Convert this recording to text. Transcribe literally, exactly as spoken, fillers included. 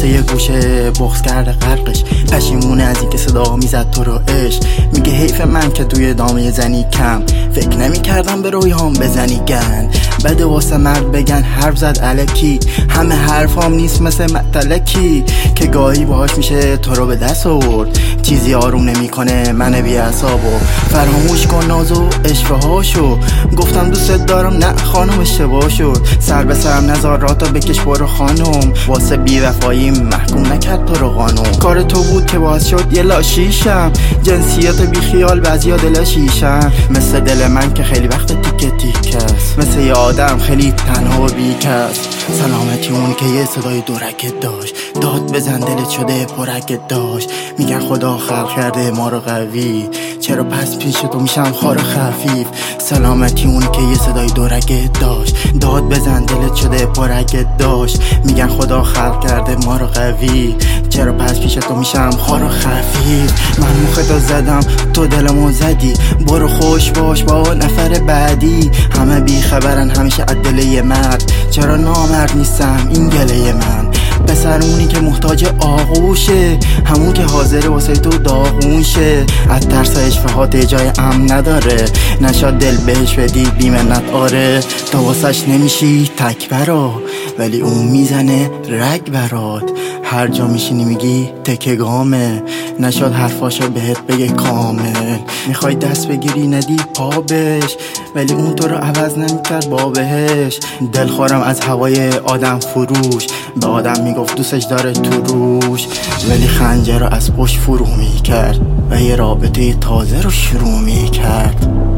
نشسته یه گوشه بغض کرده غرقش، پشیمونه از اینکه صدا میزد تو رو عشق. میگه حیف من که توی دامه زنی کم، فکر نمی کردم به رویام بزنی گند. بده واسه مرد بگن حرف زد الکی، همه حرفام نیست مثل متلکی که گاهی باهاش میشه تو رو به دست آورد. چیزی آروم نمیکنه من بی اعصابو، فراموش کن ناز و اشوهاشو. گفتم دوست دارم نه خانم اشتباه شد، سر به سرم نزار راتو بکش برو خانم. واسه بی وفایی محکوم نکرد تو رو قانون، کار تو بود که باز شد یه لاشیشم. جنسیت بی خیال بعضیا دل شیشم، مثل دل من که خیلی وقت تیکه تیک است، مثل یه آدم خیلی تنها و بیکس. سلامتی اون که یه صدای دورکت داشت، داد بزن دلت شده پرکت داشت. میگن خدا خلق کرده ما رو قوی، چرا پس پیش تو میشم خار خفیف. سلامتی اون که یه صدای دورکت داشت، داد بزن دلت شده پرکت داشت. میگن خدا خلق کرده ما رو قوی، چرا پس پیش تو میشم خار خفیف. من مختو زدم تو دلمو زدی، برو خوش باش با نفر بعدی. همه بی خبرن همیشه از دل یه مرد، چرا نامرد نیستم این گله من. پسرونی که محتاج آغوشه، همون که حاضره واسه تو داغون شه. از ترس اشفهات جای امن نداره، نشاد دل بهش بدی بیمنت آره. تا واسش نمیشی تک برا، ولی اون میزنه رگ برات. هر جا میشینی میگی تکه گامه، نشاد حرفاشو بهت بگه کامل. میخوای دست بگیری ندی پا بش، ولی اون تو رو عوض نمیکرد با بهش. دلخورم از هوای آدم فروش، به آدم میگفت دوستش داره تو روش، ولی خنجر رو از پشت فرو میکرد و یه رابطه تازه رو شروع میکرد.